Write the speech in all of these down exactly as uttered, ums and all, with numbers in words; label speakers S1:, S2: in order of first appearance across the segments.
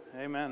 S1: Amen.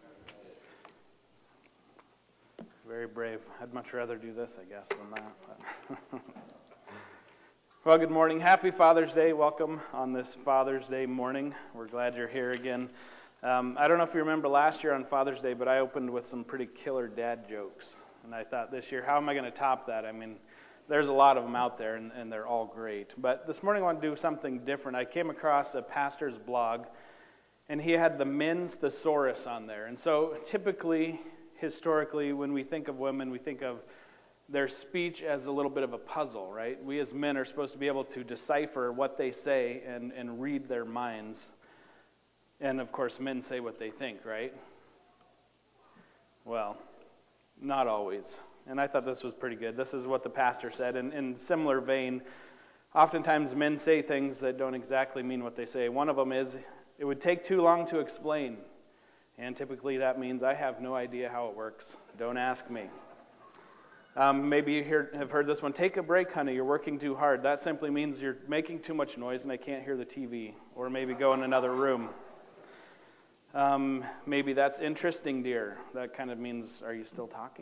S1: Very brave. I'd much rather do this, I guess, than that. Well, good morning. Happy Father's Day. Welcome on this Father's Day morning. We're glad you're here again. Um, I don't know if you remember last year on Father's Day, but I opened with some pretty killer dad jokes. And I thought this year, how am I going to top that? I mean, there's a lot of them out there, and, and they're all great. But this morning I want to do something different. I came across a pastor's blog, and he had the men's thesaurus on there. And so typically, historically, when we think of women, we think of their speech as a little bit of a puzzle, right? We as men are supposed to be able to decipher what they say and, and read their minds. And of course, men say what they think, right? Well, not always. And I thought this was pretty good. This is what the pastor said. And in similar vein, oftentimes men say things that don't exactly mean what they say. One of them is, it would take too long to explain. And typically that means I have no idea how it works. Don't ask me. Um, maybe you hear, have heard this one. Take a break, honey. You're working too hard. That simply means you're making too much noise and I can't hear the T V. Or maybe go in another room. Um, maybe that's interesting, dear. That kind of means, are you still talking?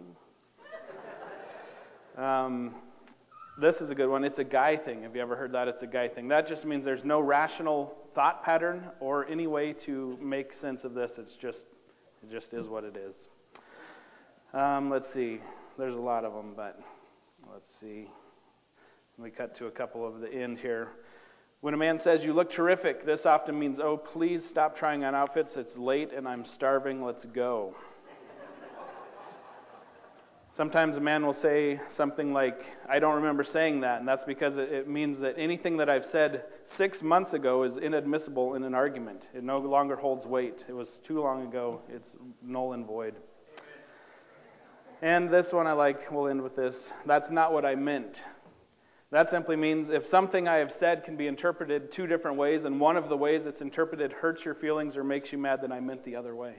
S1: um, this is a good one. It's a guy thing. Have you ever heard that? It's a guy thing. That just means there's no rational thought pattern or any way to make sense of this. It's just, it just is what it is. Um, let's see. There's a lot of them, but let's see. We cut to a couple of the end here. When a man says, you look terrific, this often means, oh, please stop trying on outfits. It's late and I'm starving. Let's go. Sometimes a man will say something like, I don't remember saying that, and that's because it means that anything that I've said six months ago is inadmissible in an argument. It no longer holds weight. It was too long ago. It's null and void. And this one I like, we'll end with this. That's not what I meant. That simply means if something I have said can be interpreted two different ways, and one of the ways it's interpreted hurts your feelings or makes you mad, then I meant the other way.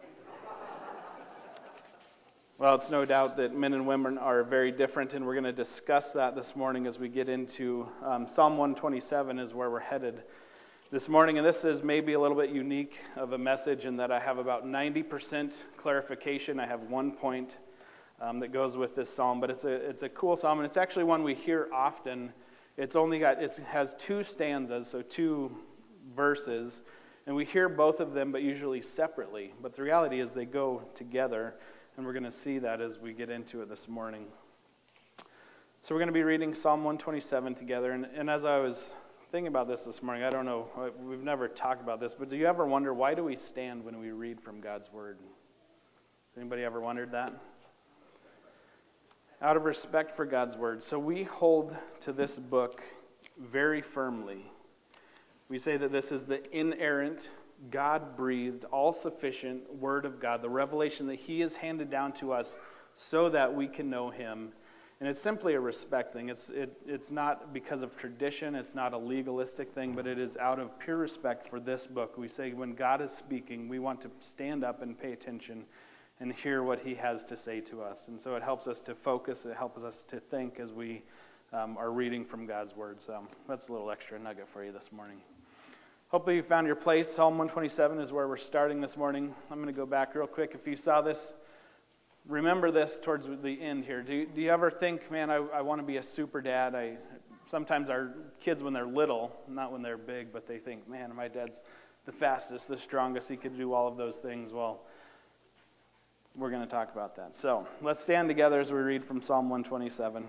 S1: Well, it's no doubt that men and women are very different, and we're going to discuss that this morning as we get into um, Psalm one twenty-seven is where we're headed this morning. And this is maybe a little bit unique of a message in that I have about ninety percent clarification. I have one point um, that goes with this psalm, but it's a it's a cool psalm, and it's actually one we hear often. It's only got it has two stanzas, so two verses, and we hear both of them, but usually separately. But the reality is they go together. And we're going to see that as we get into it this morning. So we're going to be reading Psalm one twenty-seven together. And, and as I was thinking about this this morning, I don't know, we've never talked about this, but do you ever wonder, why do we stand when we read from God's Word? Has anybody ever wondered that? Out of respect for God's Word. So we hold to this book very firmly. We say that this is the inerrant, God-breathed, all-sufficient Word of God, the revelation that He has handed down to us so that we can know Him. And it's simply a respect thing. It's it, it's not because of tradition. It's not a legalistic thing, but it is out of pure respect for this book. We say when God is speaking, we want to stand up and pay attention and hear what He has to say to us. And so it helps us to focus. It helps us to think as we um, are reading from God's Word. So that's a little extra nugget for you this morning. Hopefully you found your place. Psalm one twenty-seven is where we're starting this morning. I'm going to go back real quick. If you saw this, remember this towards the end here. Do you, do you ever think, man, I, I want to be a super dad? I Sometimes our kids, when they're little, not when they're big, but they think, man, my dad's the fastest, the strongest. He could do all of those things. Well, we're going to talk about that. So let's stand together as we read from Psalm one twenty-seven.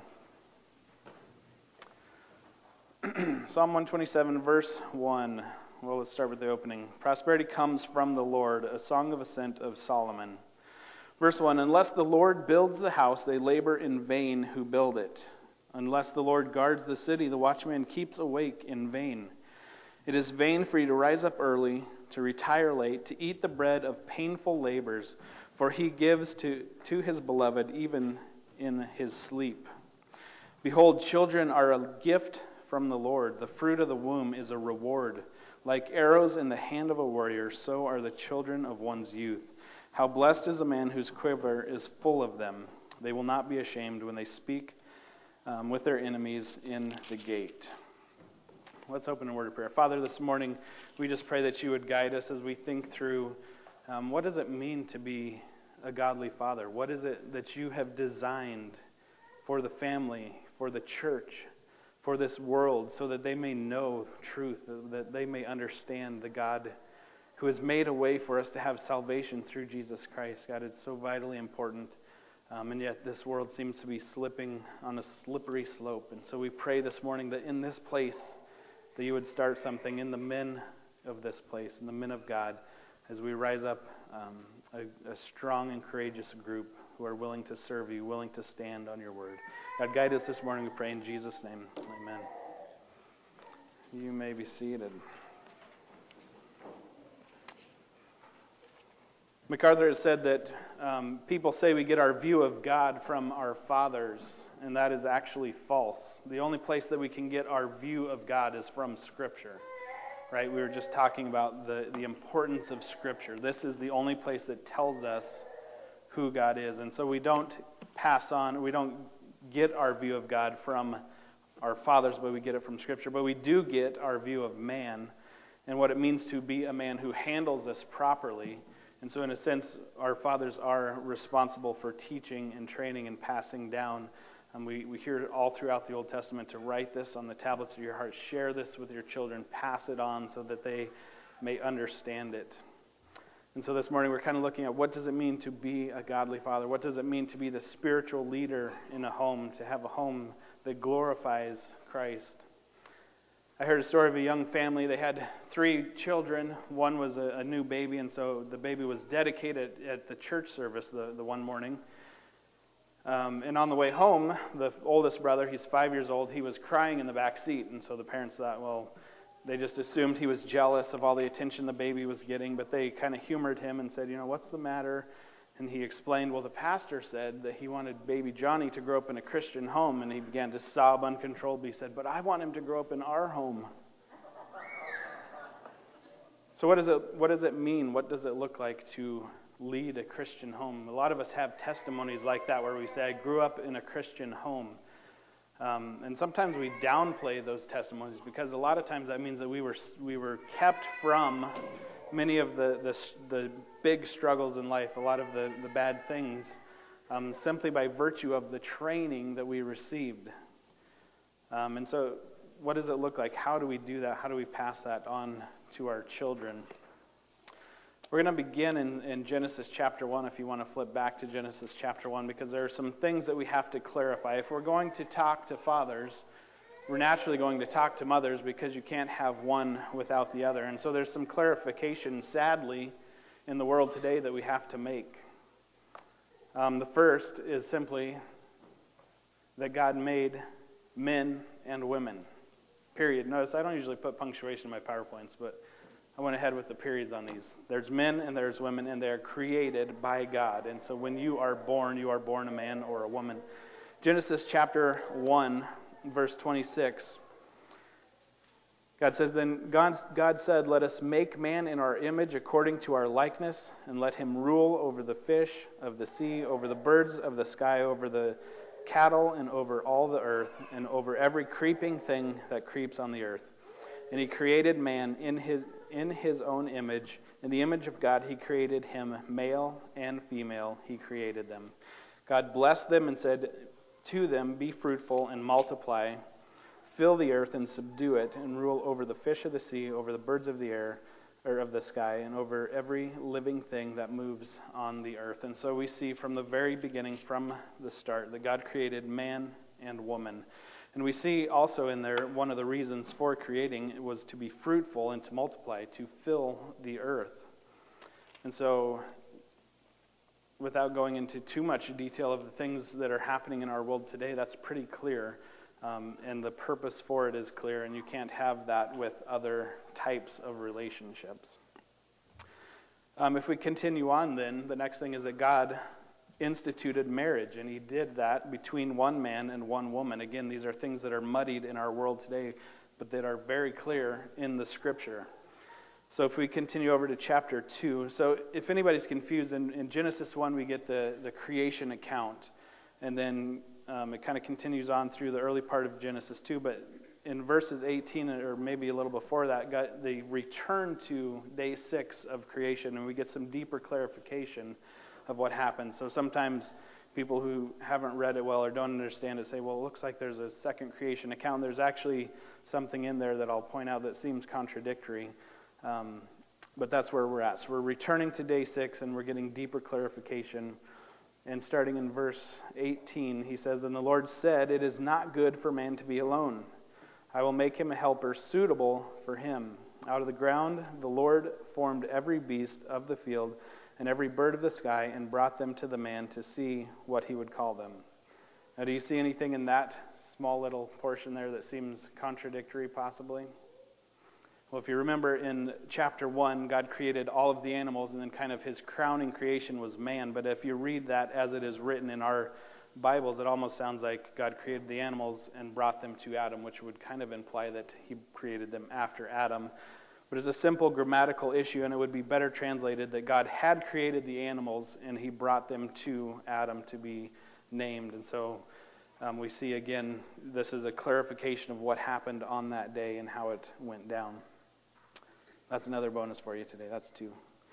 S1: Psalm one twenty-seven, verse one. Well, let's start with the opening. Prosperity comes from the Lord, a song of ascent of Solomon. Verse one, unless the Lord builds the house, they labor in vain who build it. Unless the Lord guards the city, the watchman keeps awake in vain. It is vain for you to rise up early, to retire late, to eat the bread of painful labors, for he gives to, to his beloved even in his sleep. Behold, children are a gift from the Lord. The fruit of the womb is a reward. Like arrows in the hand of a warrior, so are the children of one's youth. How blessed is the man whose quiver is full of them. They will not be ashamed when they speak um, with their enemies in the gate. Let's open a word of prayer. Father, this morning we just pray that you would guide us as we think through Um, what does it mean to be a godly father? What is it that you have designed for the family, for the church, for this world, so that they may know truth, that they may understand the God who has made a way for us to have salvation through Jesus Christ? God, it's so vitally important, um, and yet this world seems to be slipping on a slippery slope. And so we pray this morning that in this place, that you would start something in the men of this place, in the men of God, as we rise up um, a, a strong and courageous group who are willing to serve you, willing to stand on your word. God, guide us this morning, we pray in Jesus' name. Amen. You may be seated. MacArthur has said that um, people say we get our view of God from our fathers, and that is actually false. The only place that we can get our view of God is from Scripture. Right? We were just talking about the, the importance of Scripture. This is the only place that tells us who God is. And so we don't pass on, we don't get our view of God from our fathers, but we get it from Scripture. But we do get our view of man and what it means to be a man who handles this properly. And so in a sense, our fathers are responsible for teaching and training and passing down. And we, we hear it all throughout the Old Testament to write this on the tablets of your heart, share this with your children, pass it on so that they may understand it. And so this morning we're kind of looking at what does it mean to be a godly father? What does it mean to be the spiritual leader in a home, to have a home that glorifies Christ? I heard a story of a young family. They had three children. One was a, a new baby, and so the baby was dedicated at the church service the, the one morning. Um, and on the way home, the oldest brother, he's five years old, he was crying in the back seat. And so the parents thought, well, they just assumed he was jealous of all the attention the baby was getting. But they kind of humored him and said, you know, what's the matter? And he explained, well, the pastor said that he wanted baby Johnny to grow up in a Christian home. And he began to sob uncontrollably. He said, but I want him to grow up in our home. So what does it, what does it mean? What does it look like to lead a Christian home? A lot of us have testimonies like that where we say, I grew up in a Christian home. Um, and sometimes we downplay those testimonies because a lot of times that means that we were we were kept from many of the, the, the big struggles in life, a lot of the, the bad things, um, simply by virtue of the training that we received. Um, and so what does it look like? How do we do that? How do we pass that on to our children? We're going to begin in, in Genesis chapter one, if you want to flip back to Genesis chapter one, because there are some things that we have to clarify. If we're going to talk to fathers, we're naturally going to talk to mothers because you can't have one without the other. And so there's some clarification, sadly, in the world today that we have to make. Um, the first is simply that God made men and women, period. Notice I don't usually put punctuation in my PowerPoints, but I went ahead with the periods on these. There's men and there's women, and they're created by God. And so when you are born, you are born a man or a woman. Genesis chapter one, verse twenty-six. God says, Then God, God said, Let us make man in our image according to our likeness, and let him rule over the fish of the sea, over the birds of the sky, over the cattle, and over all the earth, and over every creeping thing that creeps on the earth. And he created man in his in his own image. In the image of God he created him, male and female he created them. God blessed them and said to them, Be fruitful and multiply, fill the earth and subdue it, and rule over the fish of the sea, over the birds of the air, or of the sky, and over every living thing that moves on the earth. And so we see from the very beginning, from the start, that God created man and woman. And we see also in there one of the reasons for creating was to be fruitful and to multiply, to fill the earth. And so, without going into too much detail of the things that are happening in our world today, that's pretty clear. Um, and the purpose for it is clear, and you can't have that with other types of relationships. Um, if we continue on then, the next thing is that God instituted marriage, and he did that between one man and one woman. Again, these are things that are muddied in our world today, but that are very clear in the Scripture. So if we continue over to chapter two, so if anybody's confused, in, in Genesis one we get the, the creation account, and then um, it kind of continues on through the early part of Genesis two, but in verses eighteen, or maybe a little before that, got the return to day six of creation, and we get some deeper clarification of what happened. So sometimes people who haven't read it well or don't understand it say, well, it looks like there's a second creation account. There's actually something in there that I'll point out that seems contradictory. Um, but that's where we're at. So we're returning to day six, and we're getting deeper clarification. And starting in verse eighteen, he says, "And the Lord said, 'It is not good for man to be alone. I will make him a helper suitable for him. Out of the ground the Lord formed every beast of the field and every bird of the sky and brought them to the man to see what he would call them.'" Now, do you see anything in that small little portion there that seems contradictory, possibly? Well, if you remember in chapter one, God created all of the animals, and then kind of his crowning creation was man. But if you read that as it is written in our Bibles, it almost sounds like God created the animals and brought them to Adam, which would kind of imply that he created them after Adam. But it's a simple grammatical issue, and it would be better translated that God had created the animals and he brought them to Adam to be named. And so um, we see again, this is a clarification of what happened on that day and how it went down. That's another bonus for you today. That's two.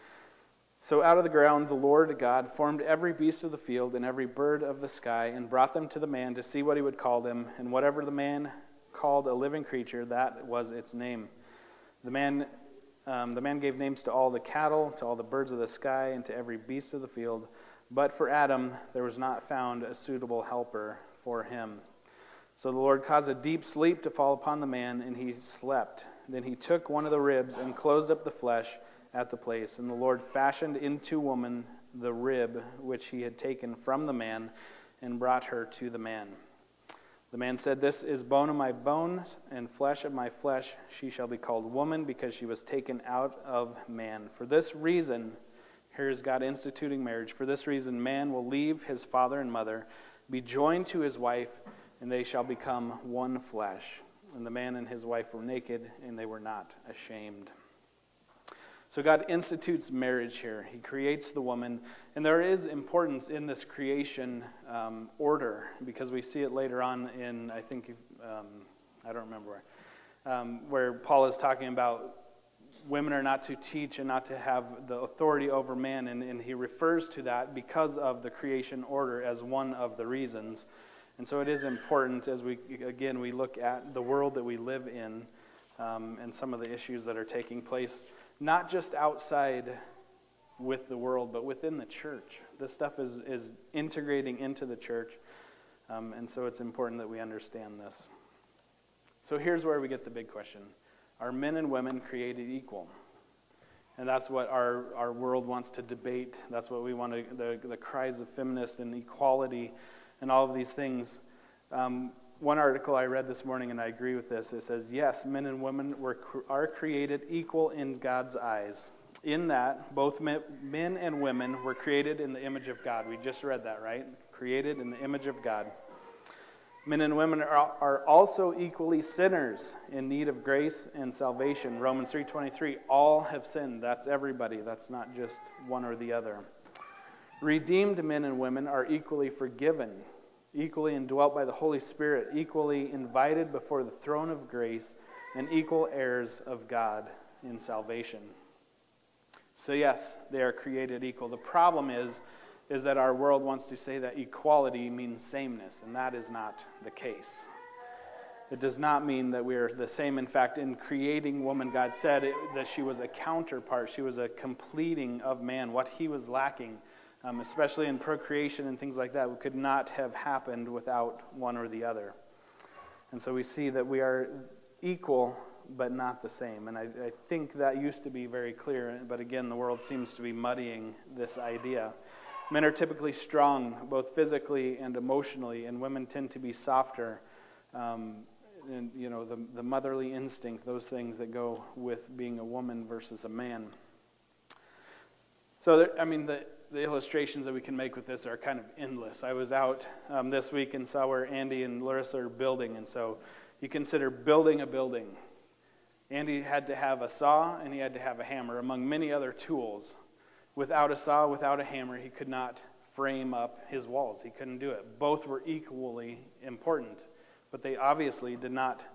S1: "So out of the ground the Lord God formed every beast of the field and every bird of the sky and brought them to the man to see what he would call them. And whatever the man called a living creature, that was its name. The man, um, the man gave names to all the cattle, to all the birds of the sky, and to every beast of the field. But for Adam there was not found a suitable helper for him. So the Lord caused a deep sleep to fall upon the man, and he slept. Then he took one of the ribs and closed up the flesh at the place. And the Lord fashioned into woman the rib which he had taken from the man and brought her to the man. The man said, 'This is bone of my bones and flesh of my flesh. She shall be called woman because she was taken out of man. For this reason,'" here is God instituting marriage, "'for this reason man will leave his father and mother, be joined to his wife, and they shall become one flesh. And the man and his wife were naked, and they were not ashamed.'" So God institutes marriage here. He creates the woman. And there is importance in this creation um, order, because we see it later on in, I think, um, I don't remember where, um, where Paul is talking about women are not to teach and not to have the authority over man. And, and he refers to that because of the creation order as one of the reasons. And so it is important as we, again, we look at the world that we live in um, and some of the issues that are taking place, not just outside with the world, but within the church. This stuff is, is integrating into the church, um, and so it's important that we understand this. So here's where we get the big question. Are men and women created equal? And that's what our, our world wants to debate. That's what we want to, the, the cries of feminists and equality and all of these things. Um, one article I read this morning, and I agree with this, it says, yes, men and women were are created equal in God's eyes. In that, both men and women were created in the image of God. We just read that, right? Created in the image of God. Men and women are, are also equally sinners in need of grace and salvation. Romans three twenty-three, all have sinned. That's everybody. That's not just one or the other. Redeemed men and women are equally forgiven, equally indwelt by the Holy Spirit, equally invited before the throne of grace, and equal heirs of God in salvation. So yes, they are created equal. The problem is, is that our world wants to say that equality means sameness, and that is not the case. It does not mean that we are the same. In fact, in creating woman, God said it, that she was a counterpart. She was a completing of man, what he was lacking. Um, especially in procreation and things like that, it could not have happened without one or the other. And so we see that we are equal, but not the same. And I, I think that used to be very clear, but again, the world seems to be muddying this idea. Men are typically strong, both physically and emotionally, and women tend to be softer. Um, and, you know, the, the motherly instinct, those things that go with being a woman versus a man. So, there, I mean, the... The illustrations that we can make with this are kind of endless. I was out um, this week and saw where Andy and Larissa are building, and so you consider building a building. Andy had to have a saw and he had to have a hammer, among many other tools. Without a saw, without a hammer, he could not frame up his walls. He couldn't do it. Both were equally important, but they obviously did not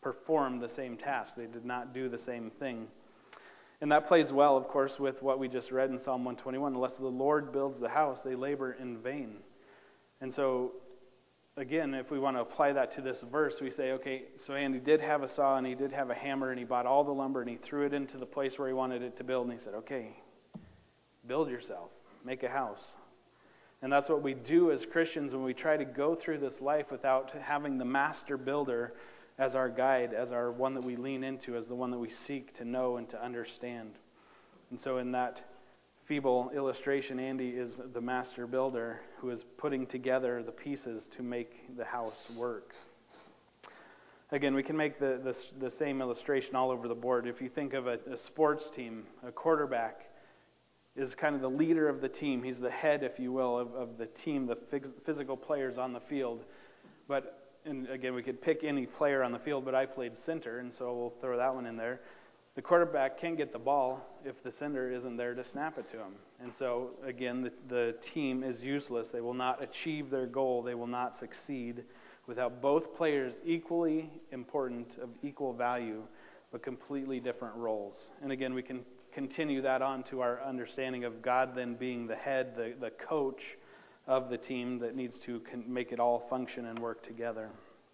S1: perform the same task. They did not do the same thing. And that plays well, of course, with what we just read in Psalm one twenty-one. Unless the Lord builds the house, they labor in vain. And so, again, if we want to apply that to this verse, we say, okay, so Andy did have a saw and he did have a hammer and he bought all the lumber and he threw it into the place where he wanted it to build. And he said, okay, build yourself. Make a house. And that's what we do as Christians when we try to go through this life without having the master builder as our guide, as our one that we lean into, as the one that we seek to know and to understand. And so in that feeble illustration, Andy is the master builder who is putting together the pieces to make the house work. Again, we can make the, the, the same illustration all over the board. If you think of a, a sports team, a quarterback is kind of the leader of the team. He's the head, if you will, of, of the team, the physical players on the field. But, and again, we could pick any player on the field, but I played center, and so we'll throw that one in there. The quarterback can't get the ball if the center isn't there to snap it to him. And so, again, the, the team is useless. They will not achieve their goal. They will not succeed without both players equally important, of equal value, but completely different roles. And again, we can continue that on to our understanding of God then being the head, the, the coach of the team that needs to make it all function and work together.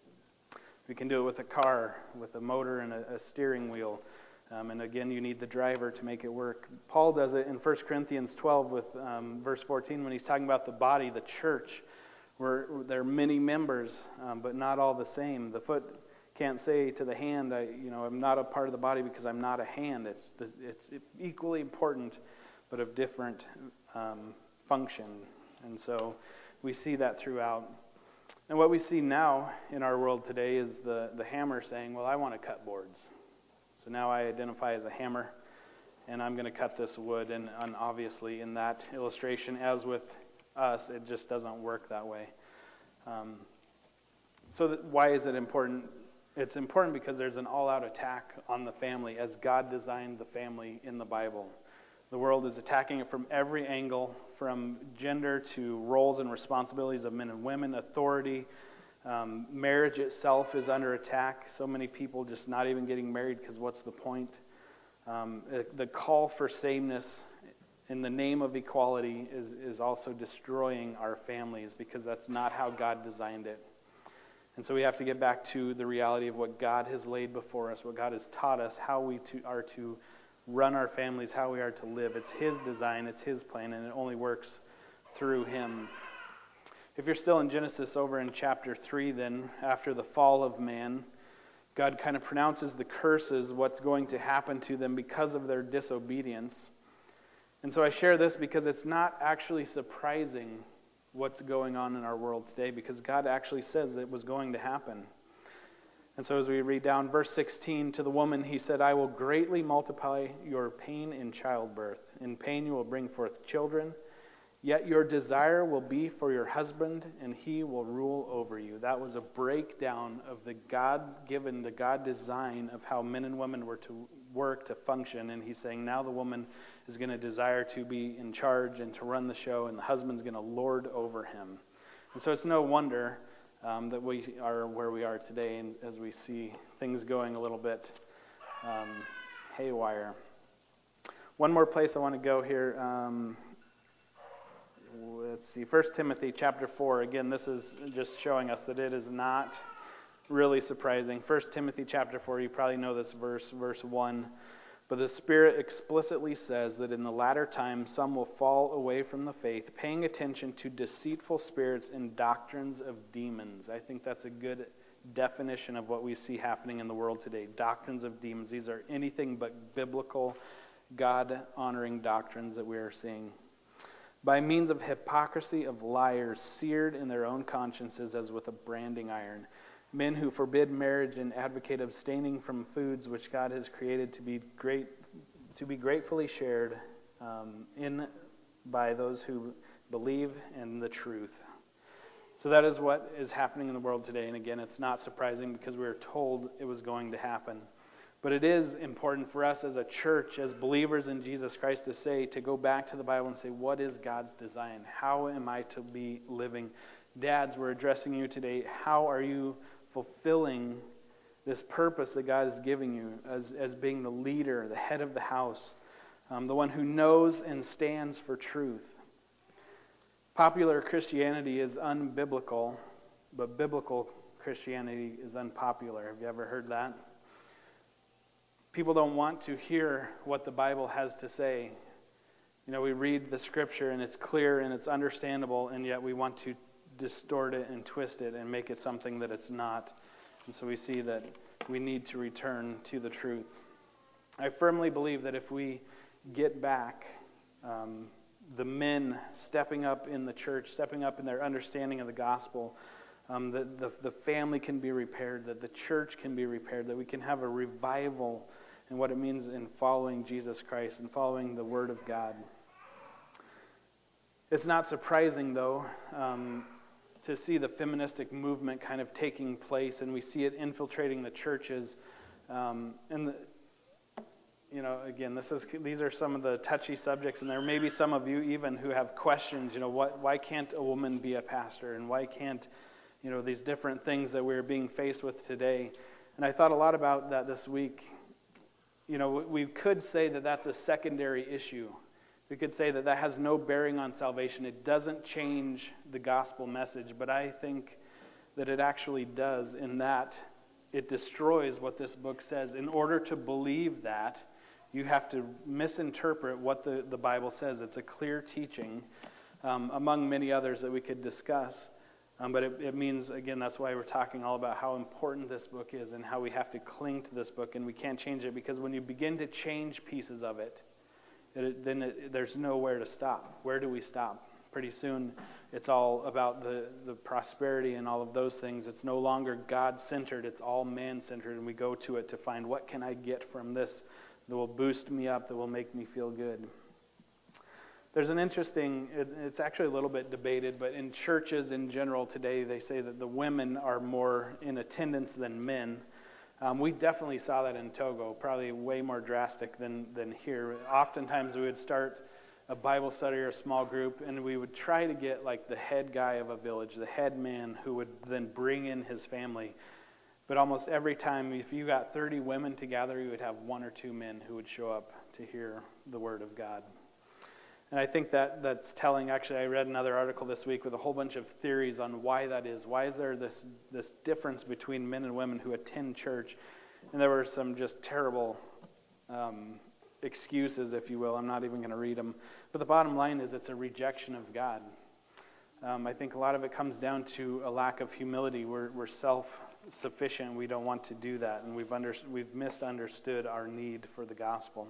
S1: We can do it with a car, with a motor and a, a steering wheel. Um, and again, you need the driver to make it work. Paul does it in First Corinthians twelve with um, verse fourteen when he's talking about the body, the church, where there are many members, um, but not all the same. The foot can't say to the hand, I, you know, I'm not a part of the body because I'm not a hand. It's the, it's equally important, but of different um, function. And so we see that throughout. And what we see now in our world today is the, the hammer saying, well, I want to cut boards. So now I identify as a hammer, and I'm going to cut this wood. And, and obviously in that illustration, as with us, it just doesn't work that way. Um, so that, why is it important? It's important because there's an all-out attack on the family as God designed the family in the Bible. The world is attacking it from every angle, from gender to roles and responsibilities of men and women, authority. Um, marriage itself is under attack. So many people just not even getting married because what's the point? Um, the call for sameness in the name of equality is, is also destroying our families because that's not how God designed it. And so we have to get back to the reality of what God has laid before us, what God has taught us, how we to, are to run our families, how we are to live. It's His design, it's His plan, and it only works through Him. If you're still in Genesis over in chapter three, then, after the fall of man, God kind of pronounces the curses, what's going to happen to them because of their disobedience. And so I share this because it's not actually surprising what's going on in our world today, because God actually says it was going to happen. And so as we read down verse sixteen, to the woman He said, I will greatly multiply your pain in childbirth. In pain you will bring forth children, yet your desire will be for your husband, and he will rule over you. That was a breakdown of the God-given, the God design of how men and women were to work, to function. And He's saying now the woman is going to desire to be in charge and to run the show, and the husband's going to lord over him. And so it's no wonder um, that we are where we are today, and as we see things going a little bit um, haywire. One more place I want to go here. Um, let's see, First Timothy chapter four. Again, this is just showing us that it is not really surprising. First Timothy chapter four, you probably know this verse, verse one. But the Spirit explicitly says that in the latter time some will fall away from the faith, paying attention to deceitful spirits and doctrines of demons. I think that's a good definition of what we see happening in the world today. Doctrines of demons. These are anything but biblical, God-honoring doctrines that we are seeing. By means of hypocrisy of liars, seared in their own consciences as with a branding iron. Men who forbid marriage and advocate abstaining from foods which God has created to be great, to be gratefully shared um, in by those who believe in the truth. So that is what is happening in the world today. And again, it's not surprising because we were told it was going to happen. But it is important for us as a church, as believers in Jesus Christ, to say, to go back to the Bible and say, what is God's design? How am I to be living? Dads, we're addressing you today. How are you fulfilling this purpose that God is giving you as, as being the leader, the head of the house, um, the one who knows and stands for truth. Popular Christianity is unbiblical, but biblical Christianity is unpopular. Have you ever heard that? People don't want to hear what the Bible has to say. You know, we read the Scripture and it's clear and it's understandable, and yet we want to distort it and twist it and make it something that it's not. And so we see that we need to return to the truth. I firmly believe that if we get back um, the men stepping up in the church, stepping up in their understanding of the gospel, um, that the, the family can be repaired, that the church can be repaired, that we can have a revival in what it means in following Jesus Christ and following the Word of God. It's not surprising, though, um, to see the feministic movement kind of taking place, and we see it infiltrating the churches. Um, and the, you know, again, this is these are some of the touchy subjects, and there may be some of you even who have questions. You know, what, why can't a woman be a pastor, and why can't, you know, these different things that we're being faced with today? And I thought a lot about that this week. You know, we could say that that's a secondary issue. We could say that that has no bearing on salvation. It doesn't change the gospel message, but I think that it actually does, in that it destroys what this book says. In order to believe that, you have to misinterpret what the, the Bible says. It's a clear teaching, um, among many others that we could discuss. Um, but it, it means, again, that's why we're talking all about how important this book is and how we have to cling to this book, and we can't change it, because when you begin to change pieces of it, it then it, there's nowhere to stop. Where do we stop? Pretty soon it's all about the, the prosperity and all of those things. It's no longer God-centered, it's all man-centered, and we go to it to find, what can I get from this that will boost me up, that will make me feel good? There's an interesting, it, it's actually a little bit debated, but in churches in general today, they say that the women are more in attendance than men. Um, we definitely saw that in Togo, probably way more drastic than, than here. Oftentimes we would start a Bible study or a small group, and we would try to get like the head guy of a village, the head man, who would then bring in his family. But almost every time, if you got thirty women together, you would have one or two men who would show up to hear the Word of God. And I think that that's telling. Actually, I read another article this week with a whole bunch of theories on why that is. Why is there this this difference between men and women who attend church? And there were some just terrible um, excuses, if you will. I'm not even going to read them. But the bottom line is, it's a rejection of God. Um, I think a lot of it comes down to a lack of humility. We're, we're self-sufficient. We don't want to do that, and we've under, we've misunderstood our need for the gospel.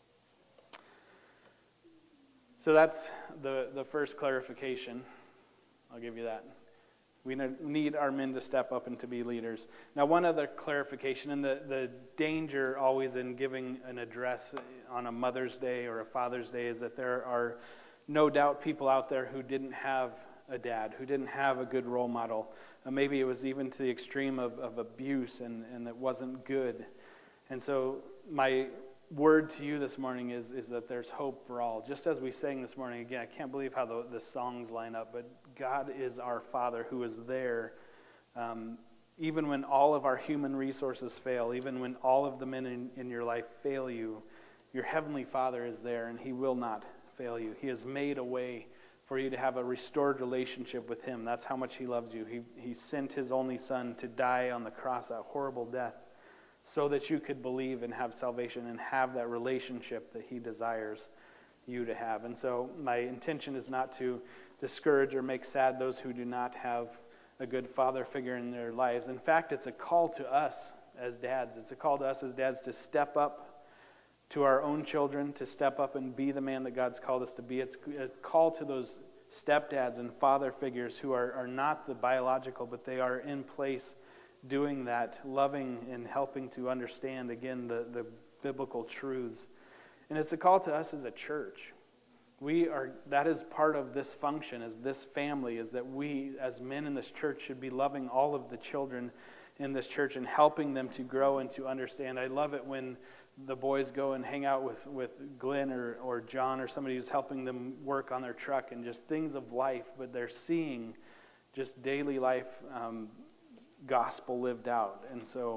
S1: So that's the, the first clarification. I'll give you that. We need our men to step up and to be leaders. Now, one other clarification, and the, the danger always in giving an address on a Mother's Day or a Father's Day is that there are no doubt people out there who didn't have a dad, who didn't have a good role model. Uh, maybe it was even to the extreme of, of abuse, and, and it wasn't good. And so my word to you this morning is, is that there's hope for all. Just as we sang this morning, again, I can't believe how the, the songs line up, but God is our Father who is there um, even when all of our human resources fail, even when all of the men in, in your life fail you. Your Heavenly Father is there, and He will not fail you. He has made a way for you to have a restored relationship with Him. That's how much He loves you. He, he sent His only Son to die on the cross, that horrible death, so that you could believe and have salvation and have that relationship that He desires you to have. And so my intention is not to discourage or make sad those who do not have a good father figure in their lives. In fact, it's a call to us as dads. It's a call to us as dads to step up to our own children, to step up and be the man that God's called us to be. It's a call to those stepdads and father figures who are, are not the biological, but they are in place doing that, loving and helping to understand, again, the, the biblical truths. And it's a call to us as a church. We are, that is part of this function, as this family, is that we, as men in this church, should be loving all of the children in this church and helping them to grow and to understand. I love it when the boys go and hang out with, with Glenn or, or John or somebody who's helping them work on their truck and just things of life, but they're seeing just daily life um, gospel lived out. And so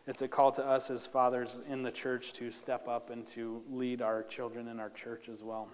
S1: it's a call to us as fathers in the church to step up and to lead our children in our church as well.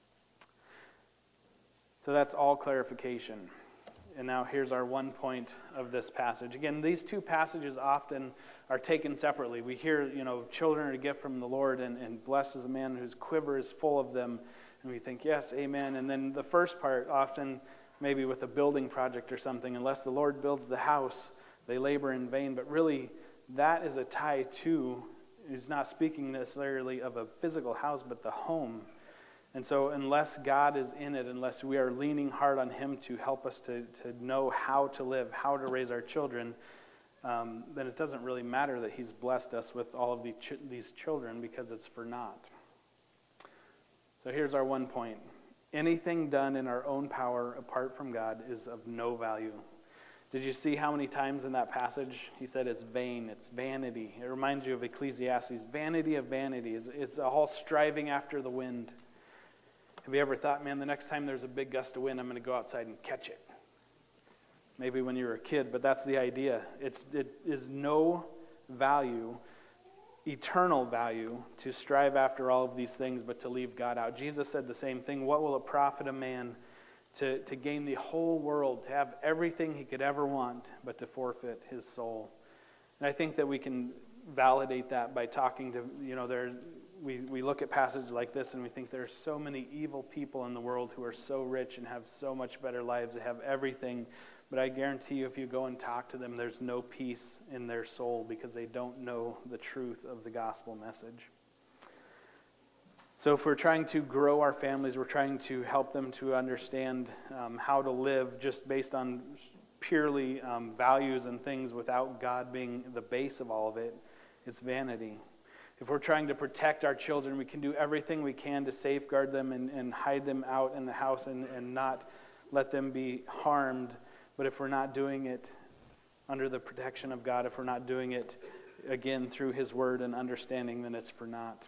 S1: So that's all clarification. And now here's our one point of this passage. Again, these two passages often are taken separately. We hear, you know, children are a gift from the Lord, and, and blessed is the man whose quiver is full of them. And we think, yes, amen. And then the first part, often maybe with a building project or something, unless the Lord builds the house, they labor in vain. But really, that is a tie to, he's not speaking necessarily of a physical house, but the home. And so unless God is in it, unless we are leaning hard on Him to help us to, to know how to live, how to raise our children, um, then it doesn't really matter that He's blessed us with all of the ch- these children, because it's for naught. So here's our one point. Anything done in our own power apart from God is of no value. Did you see how many times in that passage he said it's vain, it's vanity? It reminds you of Ecclesiastes. Vanity of vanities. It's all striving after the wind. Have you ever thought, man, the next time there's a big gust of wind, I'm going to go outside and catch it? Maybe when you were a kid, but that's the idea. It's, it is no value, eternal value, to strive after all of these things, but to leave God out. Jesus said the same thing. What will it profit a man to, to gain the whole world, to have everything he could ever want, but to forfeit his soul? And I think that we can validate that by talking to, you know, there. We, we look at passages like this and we think there are so many evil people in the world who are so rich and have so much better lives. They have everything. But I guarantee you, if you go and talk to them, there's no peace in their soul because they don't know the truth of the gospel message. So if we're trying to grow our families, we're trying to help them to understand um, how to live just based on purely um, values and things without God being the base of all of it, it's vanity. If we're trying to protect our children, we can do everything we can to safeguard them and, and hide them out in the house and, and not let them be harmed. But if we're not doing it under the protection of God, if we're not doing it, again, through His Word and understanding, then it's for naught.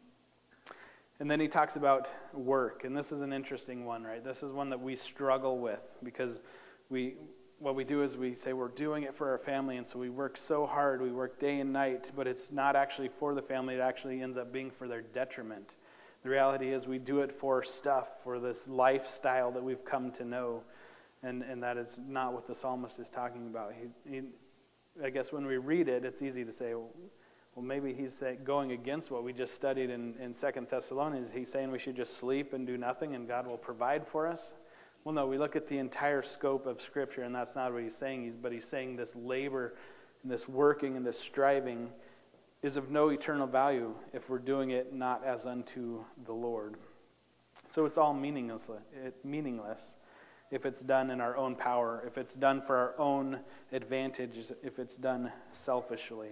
S1: And then he talks about work. And this is an interesting one, right? This is one that we struggle with because we... what we do is we say we're doing it for our family, and so we work so hard, we work day and night, but it's not actually for the family. It actually ends up being for their detriment. The reality is we do it for stuff, for this lifestyle that we've come to know, and, and that is not what the psalmist is talking about. He, he, I guess when we read it, it's easy to say, well, well maybe he's say, going against what we just studied in, in Second Thessalonians. He's saying we should just sleep and do nothing, and God will provide for us. Well, no, we look at the entire scope of Scripture, and that's not what he's saying. He's, but he's saying this labor and this working and this striving is of no eternal value if we're doing it not as unto the Lord. So it's all meaningless, it, meaningless if it's done in our own power, if it's done for our own advantage, if it's done selfishly.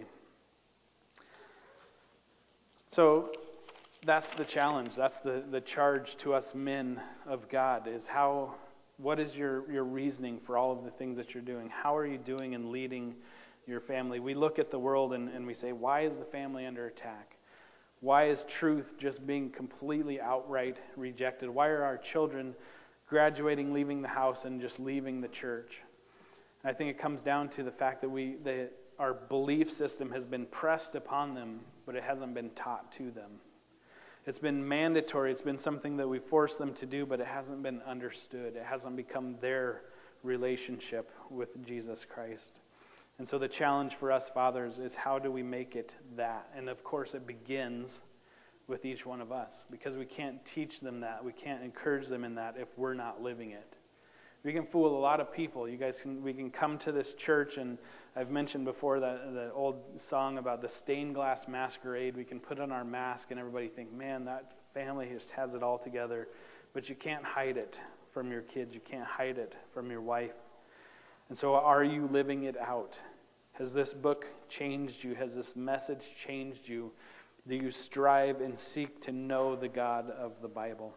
S1: So that's the challenge. That's the, the charge to us men of God is how, what is your, your reasoning for all of the things that you're doing? How are you doing in leading your family? We look at the world and, and we say, why is the family under attack? Why is truth just being completely outright rejected? Why are our children graduating, leaving the house, and just leaving the church? And I think it comes down to the fact that we that our belief system has been pressed upon them, but it hasn't been taught to them. It's been mandatory. It's been something that we force them to do, but it hasn't been understood. It hasn't become their relationship with Jesus Christ. And so the challenge for us fathers is how do we make it that? And of course it begins with each one of us, because we can't teach them that. We can't encourage them in that if we're not living it. We can fool a lot of people. You guys can, we can come to this church, and I've mentioned before that the old song about the stained glass masquerade. We can put on our mask and everybody think, man, that family just has it all together. But you can't hide it from your kids. You can't hide it from your wife. And so are you living it out? Has this book changed you? Has this message changed you? Do you strive and seek to know the God of the Bible?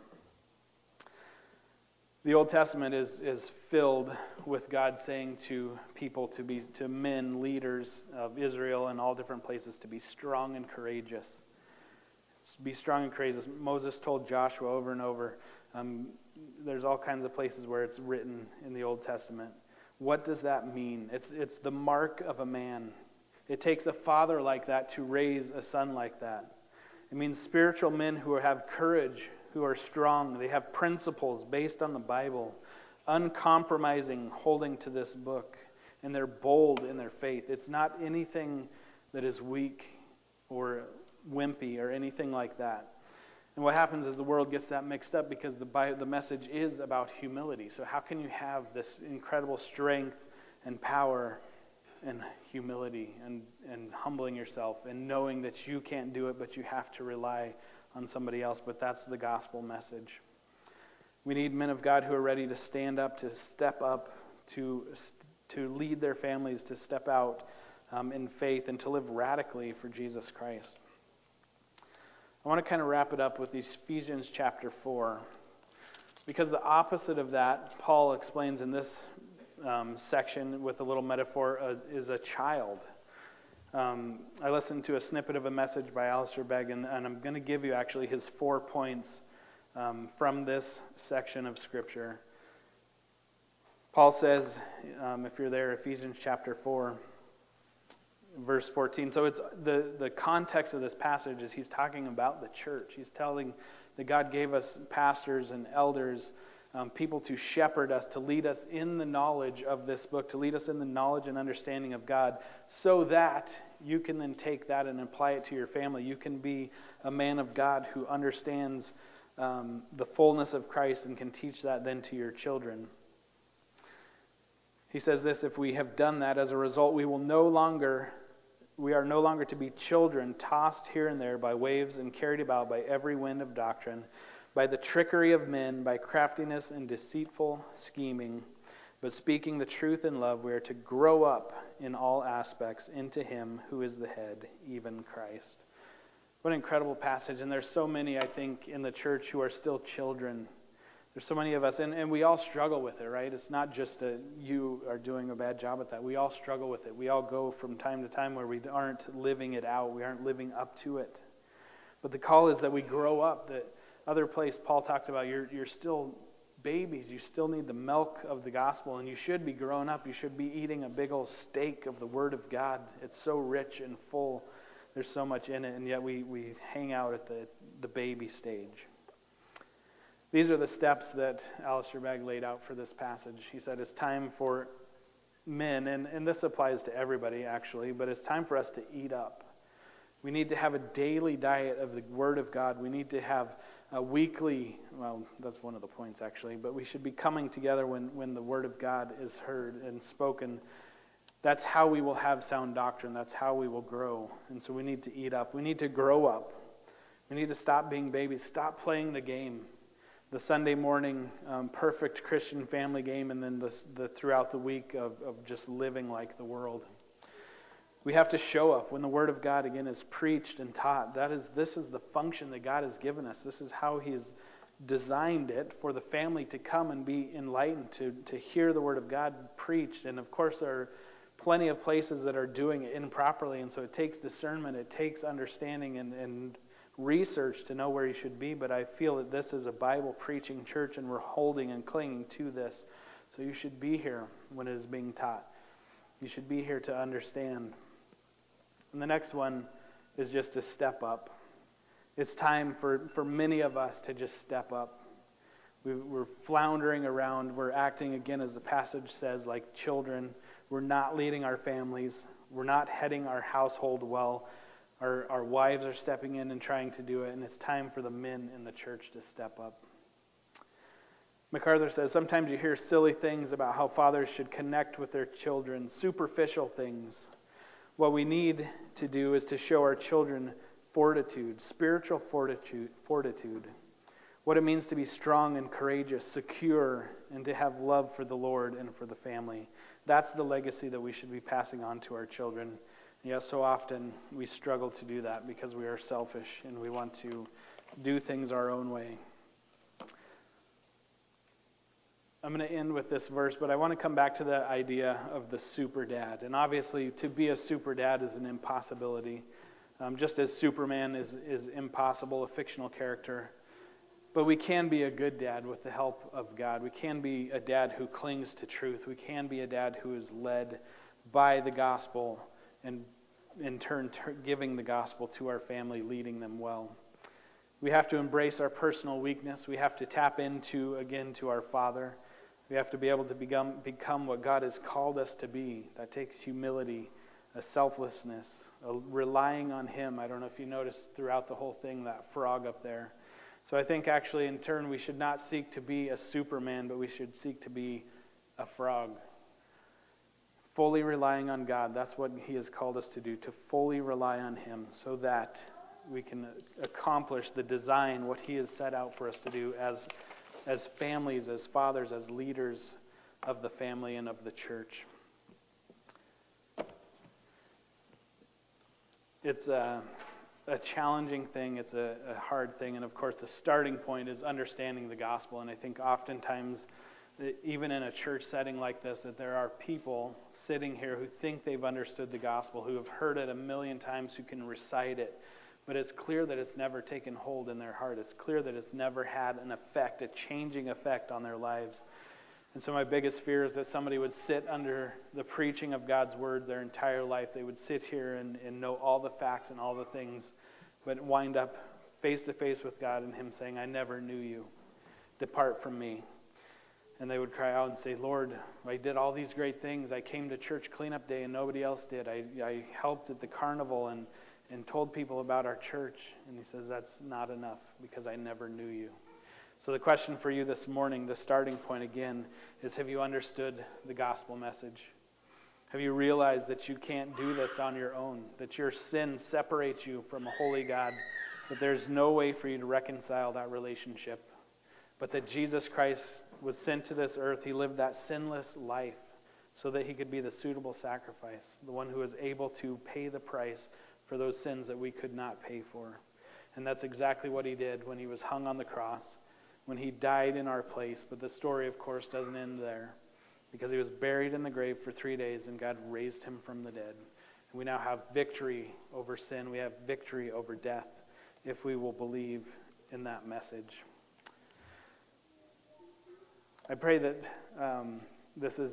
S1: The Old Testament is, is filled with God saying to people, to be to men, leaders of Israel and all different places, to be strong and courageous. Be strong and courageous. Moses told Joshua over and over. Um, there's all kinds of places where it's written in the Old Testament. What does that mean? It's it's the mark of a man. It takes a father like that to raise a son like that. It means spiritual men who have courage, who are strong. They have principles based on the Bible, uncompromising, holding to this book, and they're bold in their faith. It's not anything that is weak or wimpy or anything like that. And what happens is the world gets that mixed up because the Bible, the message is about humility. So how can you have this incredible strength and power and humility and, and humbling yourself and knowing that you can't do it, but you have to rely on somebody else? But that's the gospel message. We need men of God who are ready to stand up, to step up, to to lead their families, to step out um, in faith, and to live radically for Jesus Christ. I want to kind of wrap it up with Ephesians chapter four, because the opposite of that, Paul explains in this um, section with a little metaphor, uh, is a child. Um, I listened to a snippet of a message by Alistair Begg, and, and I'm going to give you actually his four points um, from this section of Scripture. Paul says, um, if you're there, Ephesians chapter four, verse fourteen. So it's the, the context of this passage is he's talking about the church. He's telling that God gave us pastors and elders, um, people to shepherd us, to lead us in the knowledge of this book, to lead us in the knowledge and understanding of God, so that you can then take that and apply it to your family. You can be a man of God who understands um, the fullness of Christ and can teach that then to your children. He says this, if we have done that, as a result, we will no longer, we are no longer to be children tossed here and there by waves and carried about by every wind of doctrine, by the trickery of men, by craftiness and deceitful scheming. But speaking the truth in love, we are to grow up in all aspects into Him who is the head, even Christ. What an incredible passage. And there's so many, I think, in the church who are still children. There's so many of us, and, and we all struggle with it, right? It's not just a, you are doing a bad job at that. We all struggle with it. We all go from time to time where we aren't living it out. We aren't living up to it. But the call is that we grow up. That other place Paul talked about, you're you're still babies. You still need the milk of the gospel, and you should be growing up. You should be eating a big old steak of the Word of God. It's so rich and full. There's so much in it, and yet we, we hang out at the, the baby stage. These are the steps that Alistair Begg laid out for this passage. He said it's time for men, and, and this applies to everybody actually, but it's time for us to eat up. We need to have a daily diet of the Word of God. We need to have a weekly, well, that's one of the points actually, but we should be coming together when, when the Word of God is heard and spoken. That's how we will have sound doctrine. That's how we will grow. And so we need to eat up. We need to grow up. We need to stop being babies. Stop playing the game. The Sunday morning um, perfect Christian family game, and then the, the throughout the week of, of just living like the world. We have to show up when the Word of God again is preached and taught. That is, this is the function that God has given us. This is how He has designed it for the family to come and be enlightened, to, to hear the Word of God preached. And of course, there are plenty of places that are doing it improperly, and so it takes discernment, it takes understanding and, and research to know where you should be, but I feel that this is a Bible-preaching church, and we're holding and clinging to this. So you should be here when it is being taught. You should be here to understand. And the next one is just to step up. It's time for, for many of us to just step up. We, we're floundering around. We're acting, again, as the passage says, like children. We're not leading our families. We're not heading our household well. Our, our wives are stepping in and trying to do it, and it's time for the men in the church to step up. MacArthur says, sometimes you hear silly things about how fathers should connect with their children, superficial things. What we need to do is to show our children fortitude, spiritual fortitude, fortitude, what it means to be strong and courageous, secure, and to have love for the Lord and for the family. That's the legacy that we should be passing on to our children. Yes, so often we struggle to do that because we are selfish and we want to do things our own way. I'm going to end with this verse, but I want to come back to the idea of the super dad. And obviously, to be a super dad is an impossibility. Um, just as Superman is, is impossible, a fictional character. But we can be a good dad with the help of God. We can be a dad who clings to truth. We can be a dad who is led by the gospel and in turn ter- giving the gospel to our family, leading them well. We have to embrace our personal weakness. We have to tap into, again, to our Father. We have to be able to become, become what God has called us to be. That takes humility, a selflessness, a relying on Him. I don't know if you noticed throughout the whole thing that frog up there. So I think actually in turn we should not seek to be a Superman, but we should seek to be a frog. Fully relying on God. That's what He has called us to do, to fully rely on Him so that we can accomplish the design, what He has set out for us to do as as families, as fathers, as leaders of the family and of the church. It's a, a challenging thing. It's a, a hard thing. And of course, the starting point is understanding the gospel. And I think oftentimes, even in a church setting like this, that there are people sitting here who think they've understood the gospel, who have heard it a million times, who can recite it. But it's clear that it's never taken hold in their heart. It's clear that it's never had an effect, a changing effect on their lives. And so my biggest fear is that somebody would sit under the preaching of God's Word their entire life. They would sit here and, and know all the facts and all the things, but wind up face to face with God and Him saying, I never knew you. Depart from me. And they would cry out and say, Lord, I did all these great things. I came to church cleanup day and nobody else did. I, I helped at the carnival and and told people about our church. And He says, that's not enough because I never knew you. So the question for you this morning, the starting point again, is have you understood the gospel message? Have you realized that you can't do this on your own, that your sin separates you from a holy God, that there's no way for you to reconcile that relationship, but that Jesus Christ was sent to this earth. He lived that sinless life so that He could be the suitable sacrifice, the one who is able to pay the price for those sins that we could not pay for. And that's exactly what He did when He was hung on the cross, when He died in our place. But the story, of course, doesn't end there, because He was buried in the grave for three days and God raised Him from the dead. And we now have victory over sin. We have victory over death if we will believe in that message. I pray that um, this is...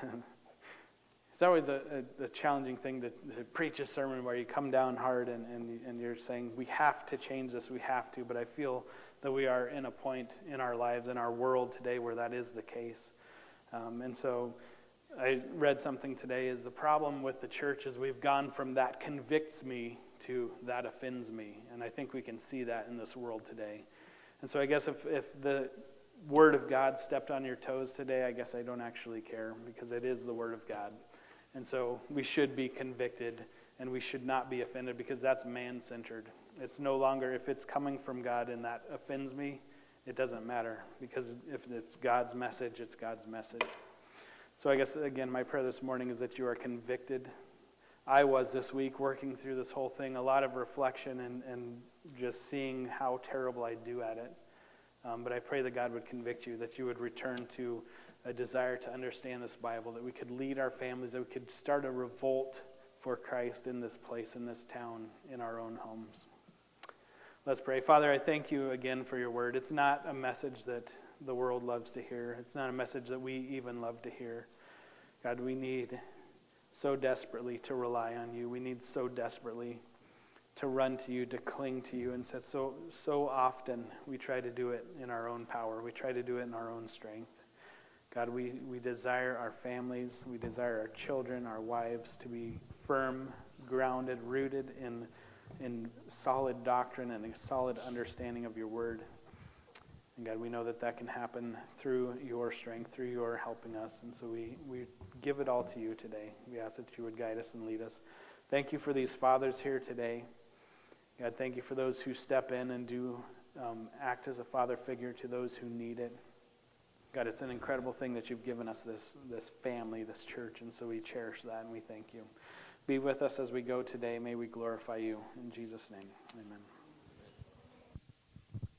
S1: It's always a, a, a challenging thing to, to preach a sermon where you come down hard and, and, and you're saying, we have to change this, we have to. But I feel that we are in a point in our lives, in our world today, where that is the case. Um, and so I read something today, is the problem with the church is we've gone from that convicts me to that offends me. And I think we can see that in this world today. And so I guess if, if the Word of God stepped on your toes today, I guess I don't actually care, because it is the Word of God. And so we should be convicted and we should not be offended, because that's man-centered. It's no longer, if it's coming from God and that offends me, it doesn't matter, because if it's God's message, it's God's message. So I guess, again, my prayer this morning is that you are convicted. I was this week working through this whole thing, a lot of reflection and, and just seeing how terrible I do at it. Um, but I pray that God would convict you, that you would return to a desire to understand this Bible, that we could lead our families, that we could start a revolt for Christ in this place, in this town, in our own homes. Let's pray. Father, I thank you again for your word. It's not a message that the world loves to hear. It's not a message that we even love to hear. God, we need so desperately to rely on you. We need so desperately to run to you, to cling to you. And so, so often we try to do it in our own power. We try to do it in our own strength. God, we, we desire our families, we desire our children, our wives to be firm, grounded, rooted in, in solid doctrine and a solid understanding of your word. And God, we know that that can happen through your strength, through your helping us. And so we, we give it all to you today. We ask that you would guide us and lead us. Thank you for these fathers here today. God, thank you for those who step in and do um, act as a father figure to those who need it. God, it's an incredible thing that you've given us this, this family, this church, and so we cherish that and we thank you. Be with us as we go today. May we glorify you. In Jesus' name, amen.